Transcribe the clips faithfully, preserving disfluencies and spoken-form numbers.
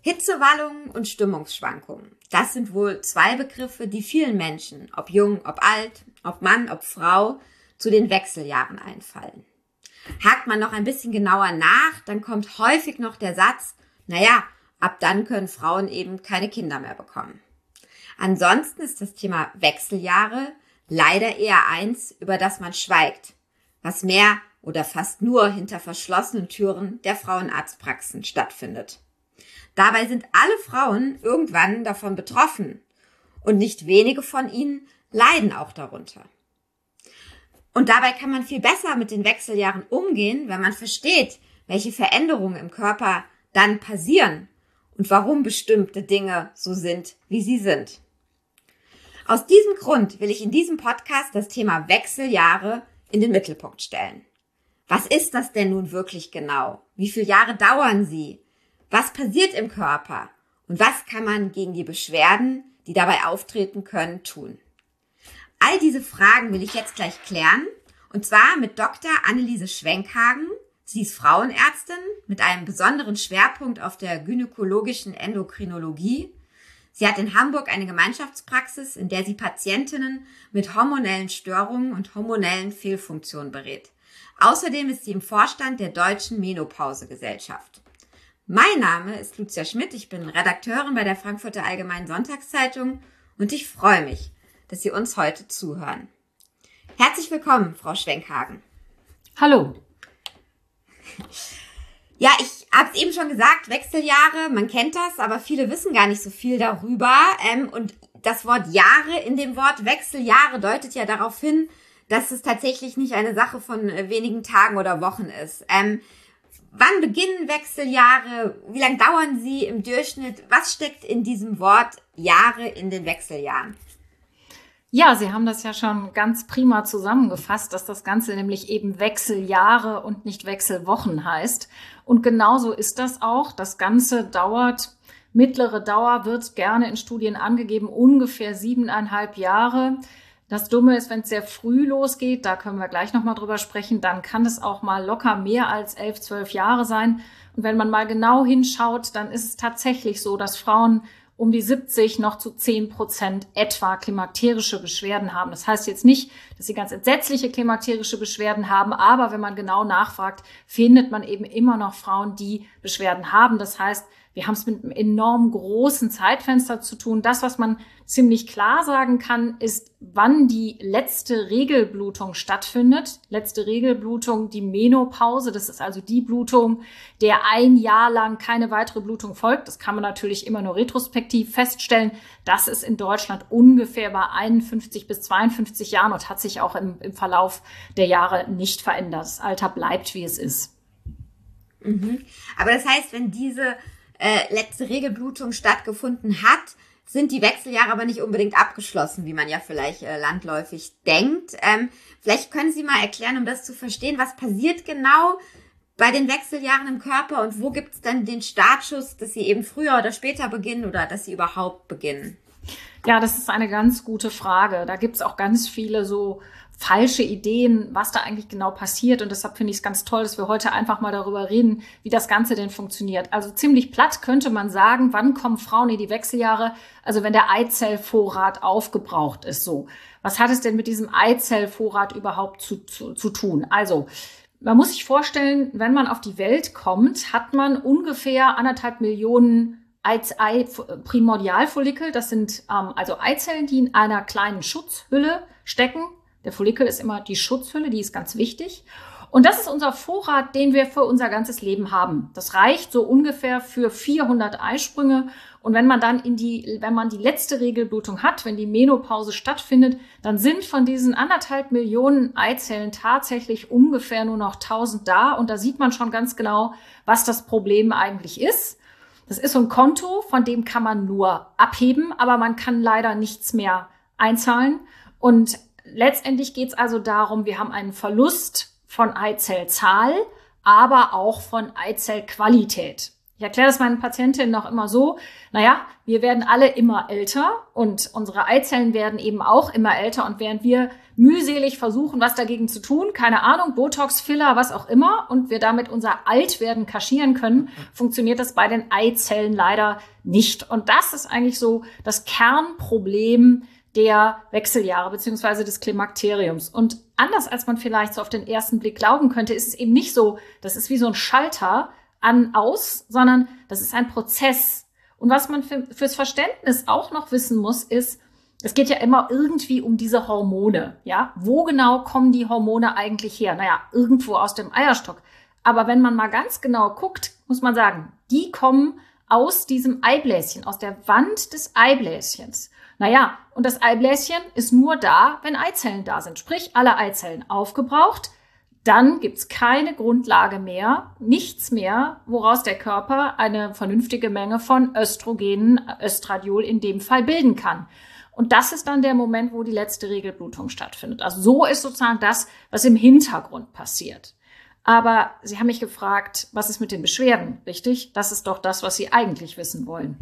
Hitzewallungen und Stimmungsschwankungen. Das sind wohl zwei Begriffe, die vielen Menschen, ob jung, ob alt, ob Mann, ob Frau, zu den Wechseljahren einfallen. Hakt man noch ein bisschen genauer nach, dann kommt häufig noch der Satz, naja, ab dann können Frauen eben keine Kinder mehr bekommen. Ansonsten ist das Thema Wechseljahre leider eher eins, über das man schweigt, was mehr oder fast nur hinter verschlossenen Türen der Frauenarztpraxen stattfindet. Dabei sind alle Frauen irgendwann davon betroffen und nicht wenige von ihnen leiden auch darunter. Und dabei kann man viel besser mit den Wechseljahren umgehen, wenn man versteht, welche Veränderungen im Körper dann passieren und warum bestimmte Dinge so sind, wie sie sind. Aus diesem Grund will ich in diesem Podcast das Thema Wechseljahre in den Mittelpunkt stellen. Was ist das denn nun wirklich genau? Wie viele Jahre dauern sie? Was passiert im Körper? Und was kann man gegen die Beschwerden, die dabei auftreten können, tun? All diese Fragen will ich jetzt gleich klären, und zwar mit Doktor Anneliese Schwenkhagen. Sie ist Frauenärztin mit einem besonderen Schwerpunkt auf der gynäkologischen Endokrinologie. Sie hat in Hamburg eine Gemeinschaftspraxis, in der sie Patientinnen mit hormonellen Störungen und hormonellen Fehlfunktionen berät. Außerdem ist sie im Vorstand der Deutschen Menopausegesellschaft. Mein Name ist Lucia Schmidt, ich bin Redakteurin bei der Frankfurter Allgemeinen Sonntagszeitung und ich freue mich, dass Sie uns heute zuhören. Herzlich willkommen, Frau Schwenkhagen. Hallo. Ja, ich habe es eben schon gesagt, Wechseljahre, man kennt das, aber viele wissen gar nicht so viel darüber. Ähm, und das Wort Jahre in dem Wort Wechseljahre deutet ja darauf hin, dass es tatsächlich nicht eine Sache von wenigen Tagen oder Wochen ist. Ähm, wann beginnen Wechseljahre? Wie lange dauern sie im Durchschnitt? Was steckt in diesem Wort Jahre in den Wechseljahren? Ja, Sie haben das ja schon ganz prima zusammengefasst, dass das Ganze nämlich eben Wechseljahre und nicht Wechselwochen heißt. Und genauso ist das auch. Das Ganze dauert, mittlere Dauer wird gerne in Studien angegeben, ungefähr siebeneinhalb Jahre. Das Dumme ist, wenn es sehr früh losgeht, da können wir gleich nochmal drüber sprechen, dann kann es auch mal locker mehr als elf, zwölf Jahre sein. Und wenn man mal genau hinschaut, dann ist es tatsächlich so, dass Frauen um die siebzig noch zu zehn Prozent etwa klimakterische Beschwerden haben. Das heißt jetzt nicht, dass sie ganz entsetzliche klimakterische Beschwerden haben, aber wenn man genau nachfragt, findet man eben immer noch Frauen, die Beschwerden haben. Das heißt, wir haben es mit einem enorm großen Zeitfenster zu tun. Das, was man ziemlich klar sagen kann, ist, wann die letzte Regelblutung stattfindet. Letzte Regelblutung, die Menopause. Das ist also die Blutung, der ein Jahr lang keine weitere Blutung folgt. Das kann man natürlich immer nur retrospektiv feststellen. Das ist in Deutschland ungefähr bei einundfünfzig bis zweiundfünfzig Jahren und hat sich auch im, im Verlauf der Jahre nicht verändert. Das Alter bleibt, wie es ist. Mhm. Aber das heißt, wenn diese Äh, letzte Regelblutung stattgefunden hat, sind die Wechseljahre aber nicht unbedingt abgeschlossen, wie man ja vielleicht äh, landläufig denkt. Ähm, vielleicht können Sie mal erklären, um das zu verstehen, was passiert genau bei den Wechseljahren im Körper und wo gibt es dann den Startschuss, dass sie eben früher oder später beginnen oder dass sie überhaupt beginnen? Ja, das ist eine ganz gute Frage. Da gibt es auch ganz viele so falsche Ideen, was da eigentlich genau passiert. Und deshalb finde ich es ganz toll, dass wir heute einfach mal darüber reden, wie das Ganze denn funktioniert. Also ziemlich platt könnte man sagen, wann kommen Frauen in die Wechseljahre? Also wenn der Eizellvorrat aufgebraucht ist. So, was hat es denn mit diesem Eizellvorrat überhaupt zu, zu, zu tun? Also man muss sich vorstellen, wenn man auf die Welt kommt, hat man ungefähr anderthalb Millionen Ei-Primordialfollikel. Das sind ähm, also Eizellen, die in einer kleinen Schutzhülle stecken. Der Follikel ist immer die Schutzhülle, die ist ganz wichtig. Und das ist unser Vorrat, den wir für unser ganzes Leben haben. Das reicht so ungefähr für vierhundert Eisprünge. Und wenn man dann in die, wenn man die letzte Regelblutung hat, wenn die Menopause stattfindet, dann sind von diesen anderthalb Millionen Eizellen tatsächlich ungefähr nur noch tausend da. Und da sieht man schon ganz genau, was das Problem eigentlich ist. Das ist so ein Konto, von dem kann man nur abheben, aber man kann leider nichts mehr einzahlen. Und letztendlich geht es also darum, wir haben einen Verlust von Eizellzahl, aber auch von Eizellqualität. Ich erkläre das meinen Patientinnen noch immer so, naja, wir werden alle immer älter und unsere Eizellen werden eben auch immer älter und während wir mühselig versuchen, was dagegen zu tun, keine Ahnung, Botox, Filler, was auch immer, und wir damit unser Altwerden kaschieren können, funktioniert das bei den Eizellen leider nicht. Und das ist eigentlich so das Kernproblem der Wechseljahre beziehungsweise des Klimakteriums. Und anders als man vielleicht so auf den ersten Blick glauben könnte, ist es eben nicht so, das ist wie so ein Schalter an, aus, sondern das ist ein Prozess. Und was man für, fürs Verständnis auch noch wissen muss, ist, es geht ja immer irgendwie um diese Hormone, ja? Wo genau kommen die Hormone eigentlich her? Naja, irgendwo aus dem Eierstock. Aber wenn man mal ganz genau guckt, muss man sagen, die kommen aus diesem Eibläschen, aus der Wand des Eibläschens. Naja, und das Eibläschen ist nur da, wenn Eizellen da sind. Sprich, alle Eizellen aufgebraucht. Dann gibt's keine Grundlage mehr, nichts mehr, woraus der Körper eine vernünftige Menge von Östrogenen, Östradiol in dem Fall bilden kann. Und das ist dann der Moment, wo die letzte Regelblutung stattfindet. Also so ist sozusagen das, was im Hintergrund passiert. Aber Sie haben mich gefragt, was ist mit den Beschwerden, richtig? Das ist doch das, was Sie eigentlich wissen wollen.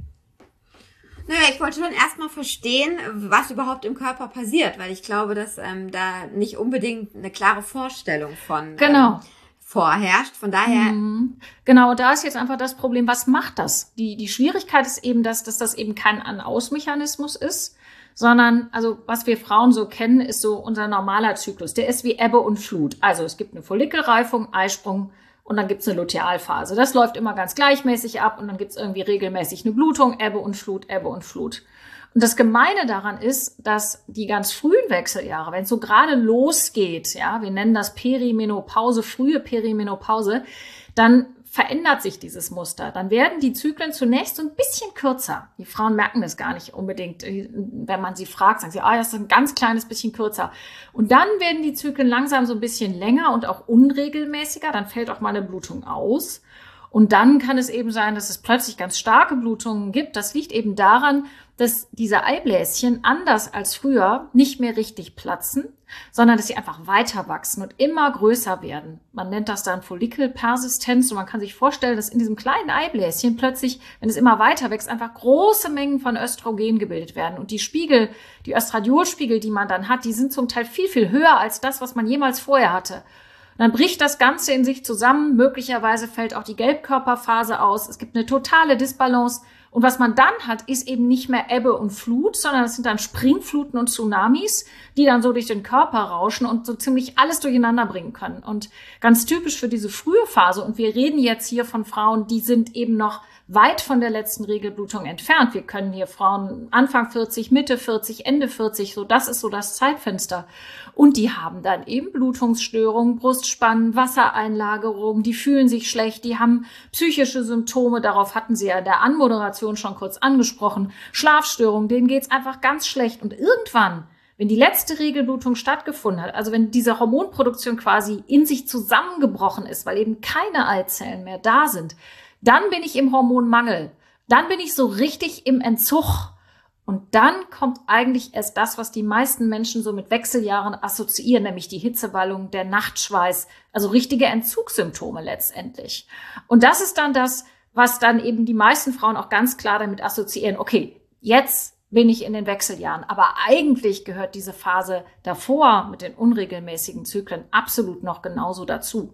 Naja, ich wollte schon erstmal verstehen, was überhaupt im Körper passiert, weil ich glaube, dass ähm, da nicht unbedingt eine klare Vorstellung von genau. ähm, vorherrscht. Von daher. Mhm. Genau, da ist jetzt einfach das Problem, was macht das? Die, die Schwierigkeit ist eben, dass, dass das eben kein An-Aus-Mechanismus ist, sondern, also was wir Frauen so kennen, ist so unser normaler Zyklus. Der ist wie Ebbe und Flut. Also es gibt eine Follikelreifung, Eisprung, und dann gibt's eine Lutealphase. Das läuft immer ganz gleichmäßig ab und dann gibt's irgendwie regelmäßig eine Blutung, Ebbe und Flut, Ebbe und Flut. Und das Gemeine daran ist, dass die ganz frühen Wechseljahre, wenn es so gerade losgeht, ja, wir nennen das Perimenopause, frühe Perimenopause, dann verändert sich dieses Muster. Dann werden die Zyklen zunächst so ein bisschen kürzer. Die Frauen merken das gar nicht unbedingt. Wenn man sie fragt, sagen sie, ah, das ist ein ganz kleines bisschen kürzer. Und dann werden die Zyklen langsam so ein bisschen länger und auch unregelmäßiger. Dann fällt auch mal eine Blutung aus. Und dann kann es eben sein, dass es plötzlich ganz starke Blutungen gibt. Das liegt eben daran, dass diese Eibläschen anders als früher nicht mehr richtig platzen, sondern dass sie einfach weiter wachsen und immer größer werden. Man nennt das dann Follikelpersistenz und man kann sich vorstellen, dass in diesem kleinen Eibläschen plötzlich, wenn es immer weiter wächst, einfach große Mengen von Östrogen gebildet werden. Und die Spiegel, die Östradiolspiegel, die man dann hat, die sind zum Teil viel, viel höher als das, was man jemals vorher hatte. Dann bricht das Ganze in sich zusammen. Möglicherweise fällt auch die Gelbkörperphase aus. Es gibt eine totale Disbalance. Und was man dann hat, ist eben nicht mehr Ebbe und Flut, sondern es sind dann Springfluten und Tsunamis, die dann so durch den Körper rauschen und so ziemlich alles durcheinander bringen können. Und ganz typisch für diese frühe Phase, und wir reden jetzt hier von Frauen, die sind eben noch weit von der letzten Regelblutung entfernt. Wir können hier Frauen Anfang vierzig, Mitte vierzig, Ende vierzig, so das ist so das Zeitfenster. Und die haben dann eben Blutungsstörungen, Brustspannen, Wassereinlagerungen, die fühlen sich schlecht, die haben psychische Symptome, darauf hatten Sie ja in der Anmoderation schon kurz angesprochen, Schlafstörungen, denen geht's einfach ganz schlecht. Und irgendwann, wenn die letzte Regelblutung stattgefunden hat, also wenn diese Hormonproduktion quasi in sich zusammengebrochen ist, weil eben keine Eizellen mehr da sind, dann bin ich im Hormonmangel. Dann bin ich so richtig im Entzug. Und dann kommt eigentlich erst das, was die meisten Menschen so mit Wechseljahren assoziieren, nämlich die Hitzewallung, der Nachtschweiß, also richtige Entzugssymptome letztendlich. Und das ist dann das, was dann eben die meisten Frauen auch ganz klar damit assoziieren. Okay, jetzt bin ich in den Wechseljahren. Aber eigentlich gehört diese Phase davor mit den unregelmäßigen Zyklen absolut noch genauso dazu.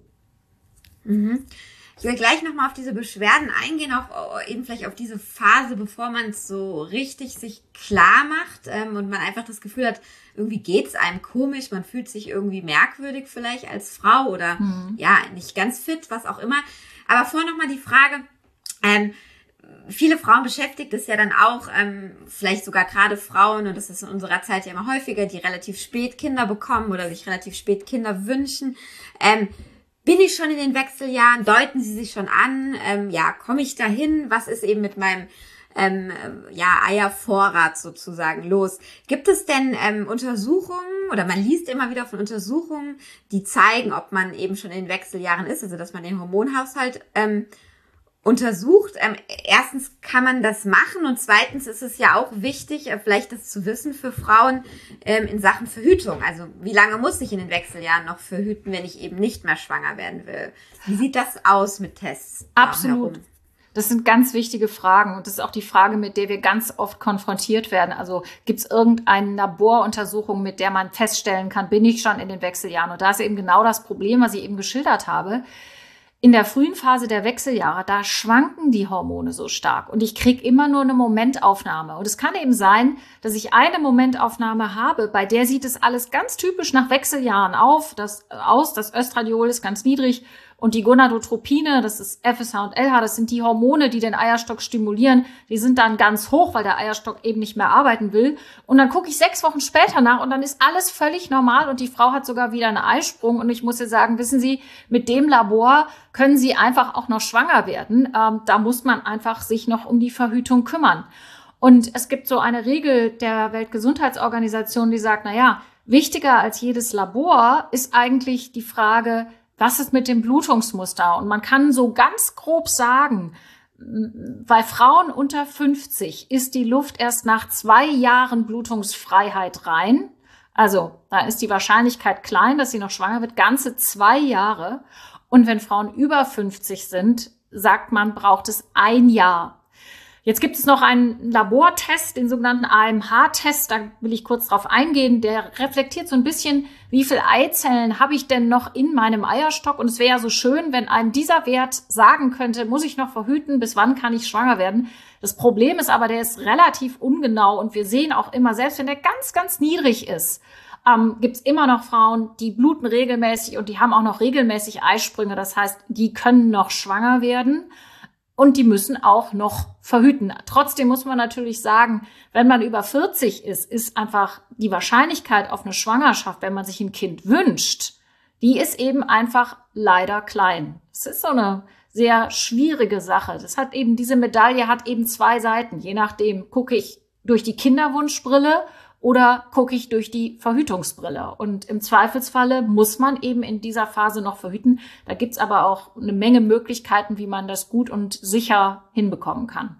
Mhm. Ich will gleich nochmal auf diese Beschwerden eingehen, auch eben vielleicht auf diese Phase, bevor man es so richtig sich klar macht ähm, und man einfach das Gefühl hat, irgendwie geht's einem komisch, man fühlt sich irgendwie merkwürdig vielleicht als Frau oder mhm. ja, nicht ganz fit, was auch immer. Aber vorher nochmal die Frage, ähm, viele Frauen beschäftigt es ja dann auch, ähm, vielleicht sogar gerade Frauen, und das ist in unserer Zeit ja immer häufiger, die relativ spät Kinder bekommen oder sich relativ spät Kinder wünschen. Ähm, Bin ich schon in den Wechseljahren? Deuten sie sich schon an? Ähm, ja, komme ich dahin? Was ist eben mit meinem ähm, ja, Eiervorrat sozusagen los? Gibt es denn ähm, Untersuchungen oder man liest immer wieder von Untersuchungen, die zeigen, ob man eben schon in den Wechseljahren ist, also dass man den Hormonhaushalt ähm, untersucht. Ähm, erstens kann man das machen und zweitens ist es ja auch wichtig, äh, vielleicht das zu wissen für Frauen ähm, in Sachen Verhütung. Also wie lange muss ich in den Wechseljahren noch verhüten, wenn ich eben nicht mehr schwanger werden will? Wie sieht das aus mit Tests? Absolut. Das sind ganz wichtige Fragen und das ist auch die Frage, mit der wir ganz oft konfrontiert werden. Also gibt es irgendeine Laboruntersuchung, mit der man feststellen kann, bin ich schon in den Wechseljahren? Und da ist eben genau das Problem, was ich eben geschildert habe. In der frühen Phase der Wechseljahre, da schwanken die Hormone so stark und ich kriege immer nur eine Momentaufnahme. Und es kann eben sein, dass ich eine Momentaufnahme habe, bei der sieht es alles ganz typisch nach Wechseljahren auf, das, aus. Das Östradiol ist ganz niedrig und die Gonadotropine, das ist F S H und L H, das sind die Hormone, die den Eierstock stimulieren. Die sind dann ganz hoch, weil der Eierstock eben nicht mehr arbeiten will. Und dann gucke ich sechs Wochen später nach und dann ist alles völlig normal und die Frau hat sogar wieder einen Eisprung. Und ich muss ihr sagen, wissen Sie, mit dem Labor können Sie einfach auch noch schwanger werden. Ähm, da muss man einfach sich noch um die Verhütung kümmern. Und es gibt so eine Regel der Weltgesundheitsorganisation, die sagt, na ja, wichtiger als jedes Labor ist eigentlich die Frage, was ist mit dem Blutungsmuster? Und man kann so ganz grob sagen, bei Frauen unter fünfzig ist die Luft erst nach zwei Jahren Blutungsfreiheit rein. Also da ist die Wahrscheinlichkeit klein, dass sie noch schwanger wird, ganze zwei Jahre. Und wenn Frauen über fünfzig sind, sagt man, braucht es ein Jahr. Jetzt gibt es noch einen Labortest, den sogenannten A M H-Test. Da will ich kurz drauf eingehen. Der reflektiert so ein bisschen, wie viele Eizellen habe ich denn noch in meinem Eierstock? Und es wäre ja so schön, wenn einem dieser Wert sagen könnte, muss ich noch verhüten, bis wann kann ich schwanger werden? Das Problem ist aber, der ist relativ ungenau. Und wir sehen auch immer, selbst wenn der ganz, ganz niedrig ist, ähm, gibt es immer noch Frauen, die bluten regelmäßig und die haben auch noch regelmäßig Eisprünge. Das heißt, die können noch schwanger werden. Und die müssen auch noch verhüten. Trotzdem muss man natürlich sagen, wenn man über vierzig ist, ist einfach die Wahrscheinlichkeit auf eine Schwangerschaft, wenn man sich ein Kind wünscht, die ist eben einfach leider klein. Das ist so eine sehr schwierige Sache. Das hat eben, diese Medaille hat eben zwei Seiten. Je nachdem, gucke ich durch die Kinderwunschbrille oder gucke ich durch die Verhütungsbrille. Und im Zweifelsfalle muss man eben in dieser Phase noch verhüten. Da gibt's aber auch eine Menge Möglichkeiten, wie man das gut und sicher hinbekommen kann.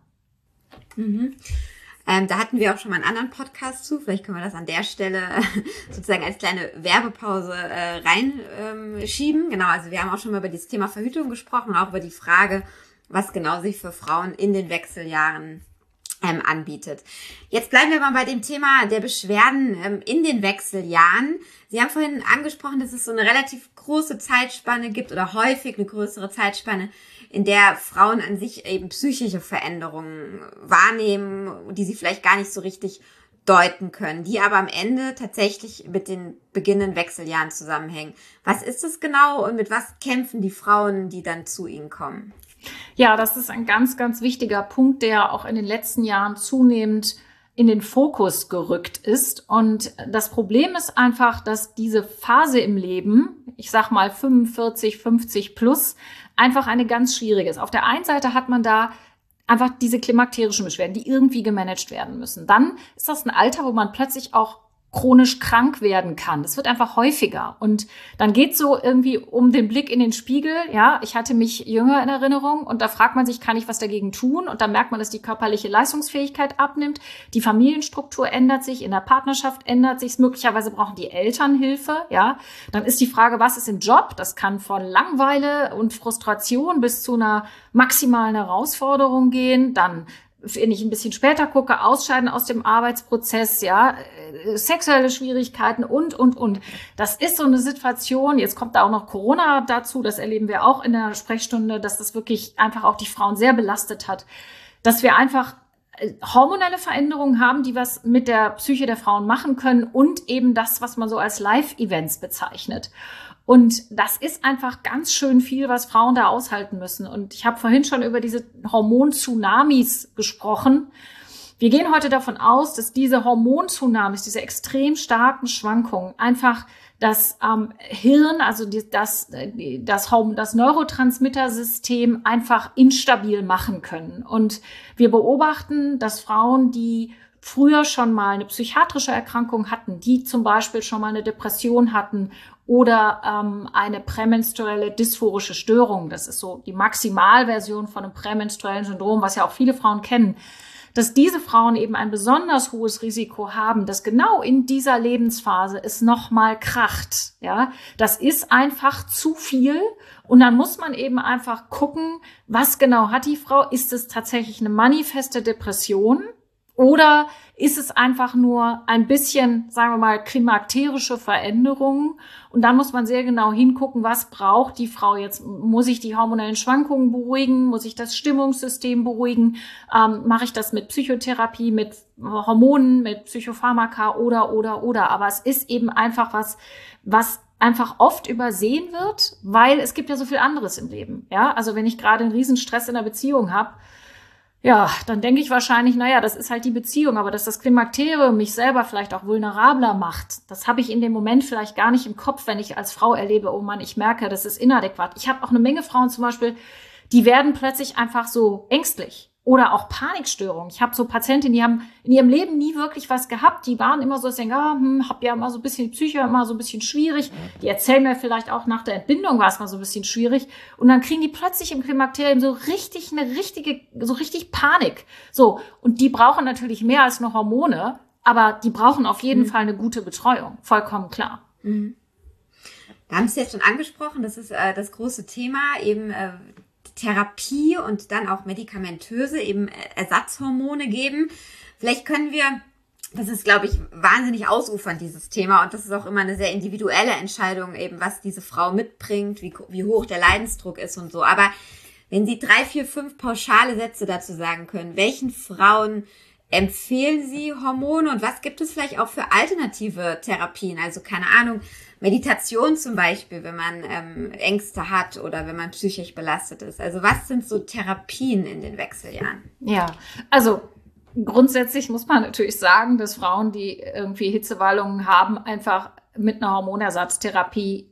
Mhm. Ähm, da hatten wir auch schon mal einen anderen Podcast zu. Vielleicht können wir das an der Stelle sozusagen als kleine Werbepause äh, reinschieben. Ähm, genau, also wir haben auch schon mal über das Thema Verhütung gesprochen, auch über die Frage, was genau sich für Frauen in den Wechseljahren Ähm, anbietet. Jetzt bleiben wir mal bei dem Thema der Beschwerden ähm, in den Wechseljahren. Sie haben vorhin angesprochen, dass es so eine relativ große Zeitspanne gibt oder häufig eine größere Zeitspanne, in der Frauen an sich eben psychische Veränderungen wahrnehmen, die sie vielleicht gar nicht so richtig deuten können, die aber am Ende tatsächlich mit den beginnenden Wechseljahren zusammenhängen. Was ist das genau und mit was kämpfen die Frauen, die dann zu Ihnen kommen? Ja, das ist ein ganz, ganz wichtiger Punkt, der auch in den letzten Jahren zunehmend in den Fokus gerückt ist. Und das Problem ist einfach, dass diese Phase im Leben, ich sag mal fünfundvierzig, fünfzig plus, einfach eine ganz schwierige ist. Auf der einen Seite hat man da einfach diese klimakterischen Beschwerden, die irgendwie gemanagt werden müssen. Dann ist das ein Alter, wo man plötzlich auch chronisch krank werden kann. Das wird einfach häufiger. Und dann geht so irgendwie um den Blick in den Spiegel. Ja, ich hatte mich jünger in Erinnerung und da fragt man sich, kann ich was dagegen tun? Und dann merkt man, dass die körperliche Leistungsfähigkeit abnimmt. Die Familienstruktur ändert sich, in der Partnerschaft ändert sich. Möglicherweise brauchen die Eltern Hilfe. Ja, dann ist die Frage, was ist im Job? Das kann von Langeweile und Frustration bis zu einer maximalen Herausforderung gehen. Dann, wenn ich ein bisschen später gucke, Ausscheiden aus dem Arbeitsprozess, ja, sexuelle Schwierigkeiten und, und, und. Das ist so eine Situation, jetzt kommt da auch noch Corona dazu, das erleben wir auch in der Sprechstunde, dass das wirklich einfach auch die Frauen sehr belastet hat, dass wir einfach hormonelle Veränderungen haben, die was mit der Psyche der Frauen machen können und eben das, was man so als Live-Events bezeichnet. Und das ist einfach ganz schön viel, was Frauen da aushalten müssen. Und ich habe vorhin schon über diese Hormon-Tsunamis gesprochen. Wir gehen heute davon aus, dass diese Hormon-Tsunamis, diese extrem starken Schwankungen einfach das ähm, Hirn, also die, das, das, das Neurotransmittersystem einfach instabil machen können. Und wir beobachten, dass Frauen, die früher schon mal eine psychiatrische Erkrankung hatten, die zum Beispiel schon mal eine Depression hatten oder ähm, eine prämenstruelle dysphorische Störung, das ist so die Maximalversion von einem prämenstruellen Syndrom, was ja auch viele Frauen kennen, dass diese Frauen eben ein besonders hohes Risiko haben, dass genau in dieser Lebensphase es nochmal kracht. Ja, das ist einfach zu viel. Und dann muss man eben einfach gucken, was genau hat die Frau? Ist es tatsächlich eine manifeste Depression? Oder ist es einfach nur ein bisschen, sagen wir mal, klimakterische Veränderungen? Und dann muss man sehr genau hingucken, was braucht die Frau jetzt? Muss ich die hormonellen Schwankungen beruhigen? Muss ich das Stimmungssystem beruhigen? Ähm, mache ich das mit Psychotherapie, mit Hormonen, mit Psychopharmaka oder, oder, oder? Aber es ist eben einfach was, was einfach oft übersehen wird, weil es gibt ja so viel anderes im Leben. Ja, also wenn ich gerade einen riesen Stress in der Beziehung habe, ja, dann denke ich wahrscheinlich, naja, das ist halt die Beziehung, aber dass das Klimakterium mich selber vielleicht auch vulnerabler macht, das habe ich in dem Moment vielleicht gar nicht im Kopf, wenn ich als Frau erlebe, oh Mann, ich merke, das ist inadäquat. Ich habe auch eine Menge Frauen zum Beispiel, die werden plötzlich einfach so ängstlich oder auch Panikstörungen. Ich habe so Patientinnen, die haben in ihrem Leben nie wirklich was gehabt, die waren immer so, dass sie denken, ah, hm, hab ja immer so ein bisschen Psyche, immer so ein bisschen schwierig. Die erzählen mir vielleicht auch, nach der Entbindung war es mal so ein bisschen schwierig. Und dann kriegen die plötzlich im Klimakterium so richtig eine richtige, so richtig Panik. So. Und die brauchen natürlich mehr als nur Hormone, aber die brauchen auf jeden mhm. Fall eine gute Betreuung. Vollkommen klar. Mhm. Wir haben es jetzt schon angesprochen, das ist äh, das große Thema, eben äh, Therapie und dann auch medikamentöse, eben Ersatzhormone geben. Vielleicht können wir, das ist, glaube ich, wahnsinnig ausufernd, dieses Thema, und das ist auch immer eine sehr individuelle Entscheidung, eben was diese Frau mitbringt, wie, wie hoch der Leidensdruck ist und so. Aber wenn Sie drei, vier, fünf pauschale Sätze dazu sagen können, welchen Frauen empfehlen Sie Hormone und was gibt es vielleicht auch für alternative Therapien? Also keine Ahnung, Meditation zum Beispiel, wenn man ähm, Ängste hat oder wenn man psychisch belastet ist. Also was sind so Therapien in den Wechseljahren? Ja, also grundsätzlich muss man natürlich sagen, dass Frauen, die irgendwie Hitzewallungen haben, einfach mit einer Hormonersatztherapie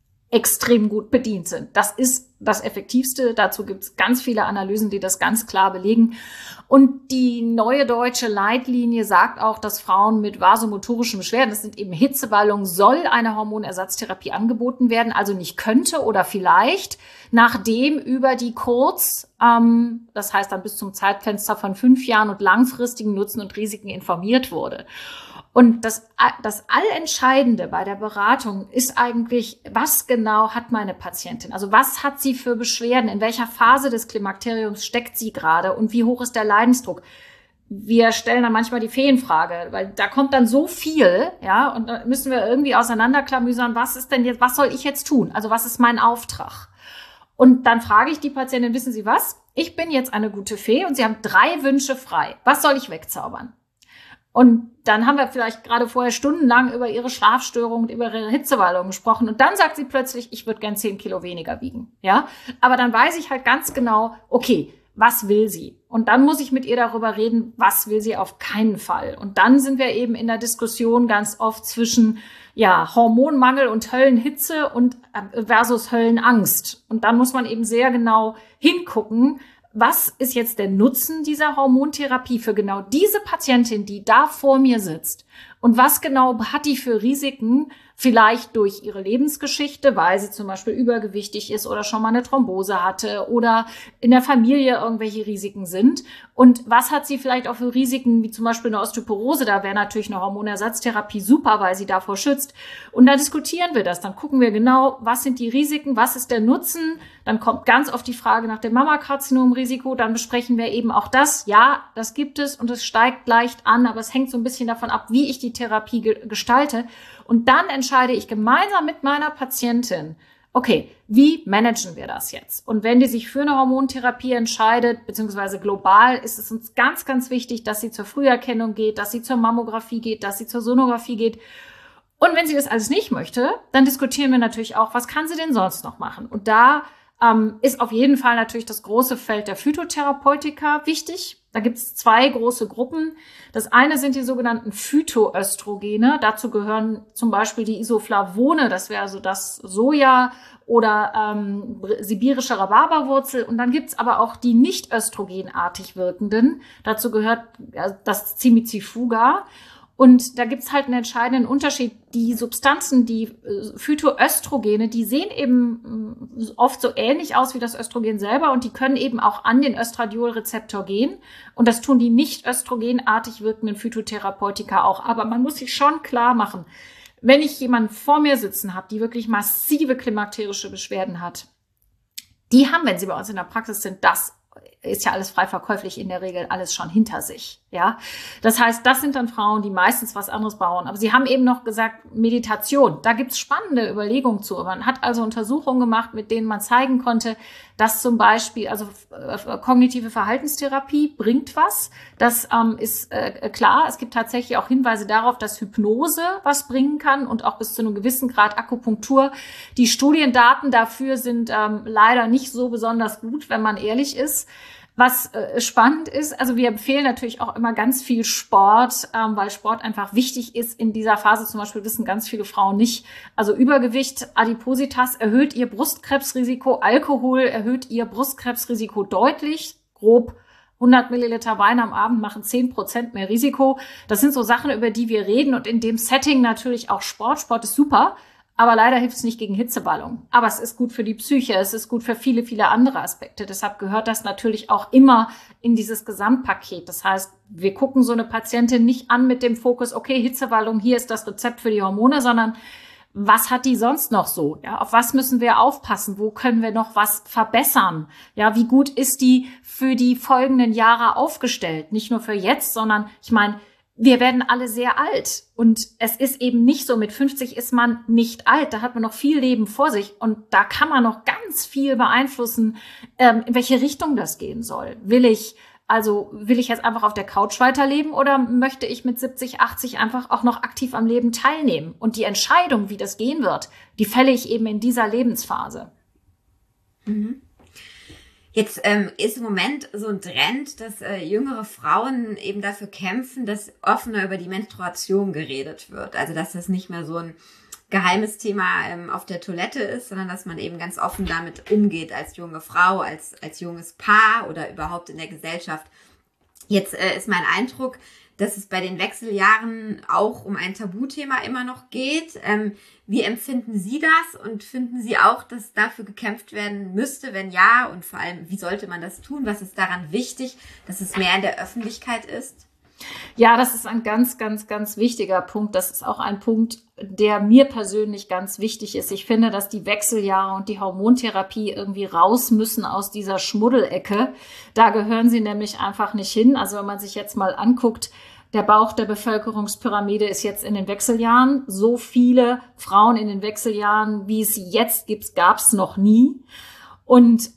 extrem gut bedient sind. Das ist das Effektivste. Dazu gibt es ganz viele Analysen, die das ganz klar belegen. Und die neue deutsche Leitlinie sagt auch, dass Frauen mit vasomotorischen Beschwerden, das sind eben Hitzewallungen, soll eine Hormonersatztherapie angeboten werden. Also nicht könnte oder vielleicht, nachdem über die kurz, ähm, das heißt dann bis zum Zeitfenster von fünf Jahren und langfristigen Nutzen und Risiken informiert wurde. Und das, das Allentscheidende bei der Beratung ist eigentlich, was genau hat meine Patientin? Also was hat sie für Beschwerden? In welcher Phase des Klimakteriums steckt sie gerade? Und wie hoch ist der Leidensdruck? Wir stellen dann manchmal die Feenfrage, weil da kommt dann so viel, ja, und da müssen wir irgendwie auseinanderklamüsern, was ist denn jetzt, was soll ich jetzt tun? Also was ist mein Auftrag? Und dann frage ich die Patientin, wissen Sie was? Ich bin jetzt eine gute Fee und Sie haben drei Wünsche frei. Was soll ich wegzaubern? Und dann haben wir vielleicht gerade vorher stundenlang über ihre Schlafstörung und über ihre Hitzewallung gesprochen. Und dann sagt sie plötzlich, ich würde gern zehn Kilo weniger wiegen. Ja, aber dann weiß ich halt ganz genau, okay, was will sie? Und dann muss ich mit ihr darüber reden, was will sie auf keinen Fall. Und dann sind wir eben in der Diskussion ganz oft zwischen, ja, Hormonmangel und Höllenhitze und versus Höllenangst. Und dann muss man eben sehr genau hingucken, was ist jetzt der Nutzen dieser Hormontherapie für genau diese Patientin, die da vor mir sitzt? Und was genau hat die für Risiken, vielleicht durch ihre Lebensgeschichte, weil sie zum Beispiel übergewichtig ist oder schon mal eine Thrombose hatte oder in der Familie irgendwelche Risiken sind? Und was hat sie vielleicht auch für Risiken, wie zum Beispiel eine Osteoporose? Da wäre natürlich eine Hormonersatztherapie super, weil sie davor schützt. Und da diskutieren wir das. Dann gucken wir genau, was sind die Risiken, was ist der Nutzen? Dann kommt ganz oft die Frage nach dem Mammakarzinomrisiko. Dann besprechen wir eben auch das. Ja, das gibt es und es steigt leicht an, aber es hängt so ein bisschen davon ab, wie ich die Therapie ge- gestalte. Und dann entscheide ich gemeinsam mit meiner Patientin, okay, wie managen wir das jetzt? Und wenn die sich für eine Hormontherapie entscheidet, beziehungsweise global, ist es uns ganz, ganz wichtig, dass sie zur Früherkennung geht, dass sie zur Mammographie geht, dass sie zur Sonographie geht. Und wenn sie das alles nicht möchte, dann diskutieren wir natürlich auch, was kann sie denn sonst noch machen? Und da ähm, ist auf jeden Fall natürlich das große Feld der Phytotherapeutika wichtig. Da gibt es zwei große Gruppen. Das eine sind die sogenannten Phytoöstrogene. Dazu gehören zum Beispiel die Isoflavone, das wäre also das Soja oder ähm, sibirische Rhabarberwurzel. Und dann gibt's aber auch die nicht östrogenartig wirkenden. Dazu gehört das Cimicifuga. Und da gibt's halt einen entscheidenden Unterschied. Die Substanzen, die äh, Phytoöstrogene, die sehen eben äh, oft so ähnlich aus wie das Östrogen selber und die können eben auch an den Östradiolrezeptor gehen. Und das tun die nicht östrogenartig wirkenden Phytotherapeutika auch. Aber man muss sich schon klar machen, wenn ich jemanden vor mir sitzen habe, die wirklich massive klimakterische Beschwerden hat, die haben, wenn sie bei uns in der Praxis sind, das ist ja alles frei verkäuflich in der Regel alles schon hinter sich, ja. Das heißt, das sind dann Frauen, die meistens was anderes brauchen. Aber sie haben eben noch gesagt, Meditation, da gibt's spannende Überlegungen zu. Man hat also Untersuchungen gemacht, mit denen man zeigen konnte, dass zum Beispiel, also äh, kognitive Verhaltenstherapie bringt was. Das ähm, ist äh, klar. Es gibt tatsächlich auch Hinweise darauf, dass Hypnose was bringen kann und auch bis zu einem gewissen Grad Akupunktur. Die Studiendaten dafür sind ähm, leider nicht so besonders gut, wenn man ehrlich ist. Was äh, spannend ist, also wir empfehlen natürlich auch immer ganz viel Sport, ähm, weil Sport einfach wichtig ist. In dieser Phase zum Beispiel wissen ganz viele Frauen nicht. Also Übergewicht, Adipositas erhöht ihr Brustkrebsrisiko, Alkohol erhöht ihr Brustkrebsrisiko deutlich, grob hundert Milliliter Wein am Abend machen zehn Prozent mehr Risiko. Das sind so Sachen, über die wir reden und in dem Setting natürlich auch Sport. Sport ist super. Aber leider hilft es nicht gegen Hitzewallung. Aber es ist gut für die Psyche, es ist gut für viele, viele andere Aspekte. Deshalb gehört das natürlich auch immer in dieses Gesamtpaket. Das heißt, wir gucken so eine Patientin nicht an mit dem Fokus, okay, Hitzewallung, hier ist das Rezept für die Hormone, sondern was hat die sonst noch so? Ja, auf was müssen wir aufpassen? Wo können wir noch was verbessern? Ja, wie gut ist die für die folgenden Jahre aufgestellt? Nicht nur für jetzt, sondern ich meine, wir werden alle sehr alt und es ist eben nicht so, mit fünfzig ist man nicht alt, da hat man noch viel Leben vor sich und da kann man noch ganz viel beeinflussen, ähm, in welche Richtung das gehen soll. Will ich, also will ich jetzt einfach auf der Couch weiterleben oder möchte ich mit siebzig, achtzig einfach auch noch aktiv am Leben teilnehmen? Und die Entscheidung, wie das gehen wird, die fälle ich eben in dieser Lebensphase. Mhm. Jetzt ähm, ist im Moment so ein Trend, dass äh, jüngere Frauen eben dafür kämpfen, dass offener über die Menstruation geredet wird. Also dass das nicht mehr so ein geheimes Thema ähm, auf der Toilette ist, sondern dass man eben ganz offen damit umgeht als junge Frau, als als junges Paar oder überhaupt in der Gesellschaft. Jetzt äh, ist mein Eindruck, dass es bei den Wechseljahren auch um ein Tabuthema immer noch geht. Ähm, wie empfinden Sie das und finden Sie auch, dass dafür gekämpft werden müsste? Wenn ja, und vor allem, wie sollte man das tun? Was ist daran wichtig, dass es mehr in der Öffentlichkeit ist? Ja, das ist ein ganz, ganz, ganz wichtiger Punkt. Das ist auch ein Punkt, der mir persönlich ganz wichtig ist. Ich finde, dass die Wechseljahre und die Hormontherapie irgendwie raus müssen aus dieser Schmuddelecke. Da gehören sie nämlich einfach nicht hin. Also wenn man sich jetzt mal anguckt, der Bauch der Bevölkerungspyramide ist jetzt in den Wechseljahren. So viele Frauen in den Wechseljahren, wie es jetzt gibt, gab es noch nie. Und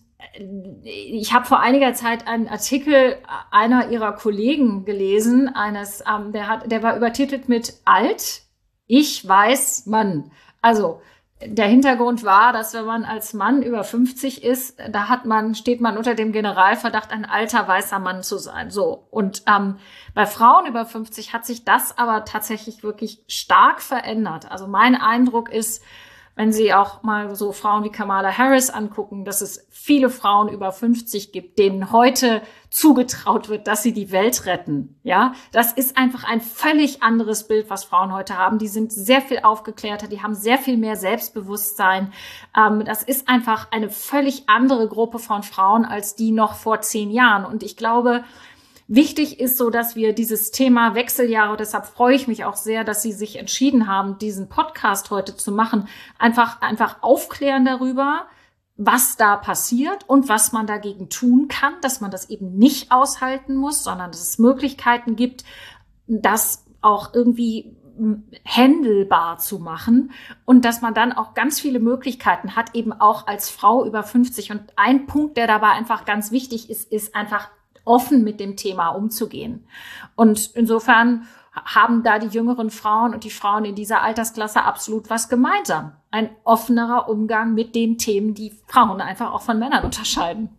ich habe vor einiger Zeit einen Artikel einer ihrer Kollegen gelesen, eines, ähm, der hat, der war übertitelt mit Alt, ich weiß Mann. Also der Hintergrund war, dass wenn man als Mann über fünfzig ist, da hat man, steht man unter dem Generalverdacht, ein alter weißer Mann zu sein. So. Und ähm, bei Frauen über fünfzig hat sich das aber tatsächlich wirklich stark verändert. Also mein Eindruck ist, wenn Sie auch mal so Frauen wie Kamala Harris angucken, dass es viele Frauen über fünfzig gibt, denen heute zugetraut wird, dass sie die Welt retten. Ja, das ist einfach ein völlig anderes Bild, was Frauen heute haben. Die sind sehr viel aufgeklärter, die haben sehr viel mehr Selbstbewusstsein. Ähm, das ist einfach eine völlig andere Gruppe von Frauen als die noch vor zehn Jahren. Und ich glaube, wichtig ist so, dass wir dieses Thema Wechseljahre, deshalb freue ich mich auch sehr, dass Sie sich entschieden haben, diesen Podcast heute zu machen, einfach, einfach aufklären darüber, was da passiert und was man dagegen tun kann, dass man das eben nicht aushalten muss, sondern dass es Möglichkeiten gibt, das auch irgendwie händelbar zu machen und dass man dann auch ganz viele Möglichkeiten hat, eben auch als Frau über fünfzig. Und ein Punkt, der dabei einfach ganz wichtig ist, ist einfach offen mit dem Thema umzugehen. Und insofern haben da die jüngeren Frauen und die Frauen in dieser Altersklasse absolut was gemeinsam. Ein offenerer Umgang mit den Themen, die Frauen einfach auch von Männern unterscheiden.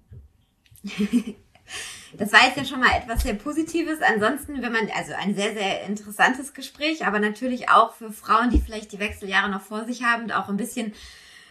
Das war jetzt ja schon mal etwas sehr Positives. Ansonsten, wenn man, also ein sehr, sehr interessantes Gespräch, aber natürlich auch für Frauen, die vielleicht die Wechseljahre noch vor sich haben, auch ein bisschen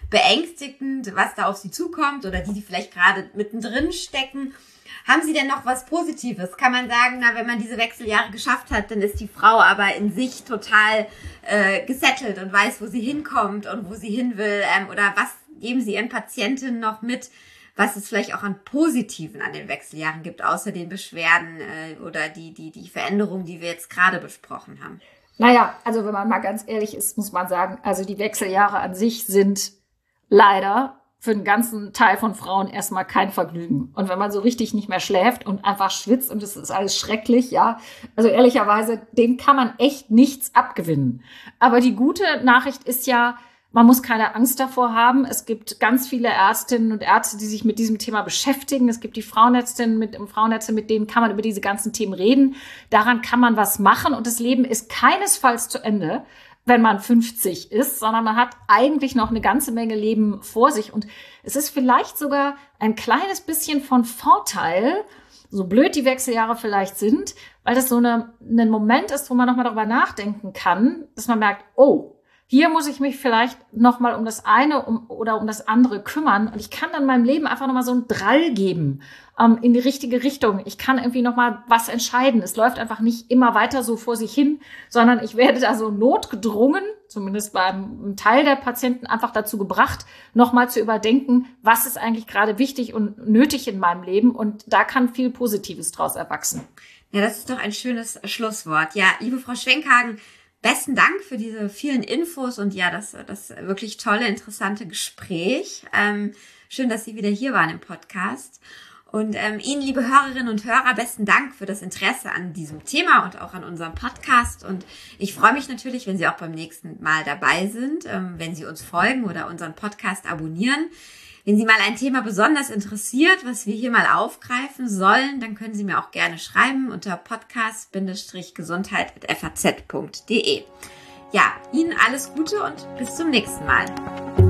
beängstigend, was da auf sie zukommt oder die, die vielleicht gerade mittendrin stecken. Haben Sie denn noch was Positives? Kann man sagen, na, wenn man diese Wechseljahre geschafft hat, dann ist die Frau aber in sich total äh, gesettelt und weiß, wo sie hinkommt und wo sie hin will? Ähm, oder was geben Sie Ihren Patientinnen noch mit, was es vielleicht auch an Positiven an den Wechseljahren gibt, außer den Beschwerden äh, oder die, die, die Veränderungen, die wir jetzt gerade besprochen haben? Naja, also wenn man mal ganz ehrlich ist, muss man sagen, also die Wechseljahre an sich sind leider für den ganzen Teil von Frauen erstmal kein Vergnügen. Und wenn man so richtig nicht mehr schläft und einfach schwitzt und es ist alles schrecklich, ja, also ehrlicherweise, dem kann man echt nichts abgewinnen. Aber die gute Nachricht ist ja, man muss keine Angst davor haben. Es gibt ganz viele Ärztinnen und Ärzte, die sich mit diesem Thema beschäftigen. Es gibt die Frauenärztinnen mit Frauenärzte, mit denen kann man über diese ganzen Themen reden. Daran kann man was machen und das Leben ist keinesfalls zu Ende, wenn man fünfzig ist, sondern man hat eigentlich noch eine ganze Menge Leben vor sich. Und es ist vielleicht sogar ein kleines bisschen von Vorteil, so blöd die Wechseljahre vielleicht sind, weil das so eine, ein Moment ist, wo man nochmal darüber nachdenken kann, dass man merkt, oh, hier muss ich mich vielleicht nochmal um das eine um, oder um das andere kümmern. Und ich kann dann meinem Leben einfach nochmal so einen Drall geben ähm, in die richtige Richtung. Ich kann irgendwie nochmal was entscheiden. Es läuft einfach nicht immer weiter so vor sich hin, sondern ich werde da so notgedrungen, zumindest beim Teil der Patienten, einfach dazu gebracht, nochmal zu überdenken, was ist eigentlich gerade wichtig und nötig in meinem Leben. Und da kann viel Positives draus erwachsen. Ja, das ist doch ein schönes Schlusswort. Ja, liebe Frau Schwenkhagen, besten Dank für diese vielen Infos und ja, das, das wirklich tolle, interessante Gespräch. Ähm, schön, dass Sie wieder hier waren im Podcast. Und ähm, Ihnen, liebe Hörerinnen und Hörer, besten Dank für das Interesse an diesem Thema und auch an unserem Podcast. Und ich freue mich natürlich, wenn Sie auch beim nächsten Mal dabei sind, ähm, wenn Sie uns folgen oder unseren Podcast abonnieren. Wenn Sie mal ein Thema besonders interessiert, was wir hier mal aufgreifen sollen, dann können Sie mir auch gerne schreiben unter podcast gesundheit at f a z punkt d e. Ja, Ihnen alles Gute und bis zum nächsten Mal.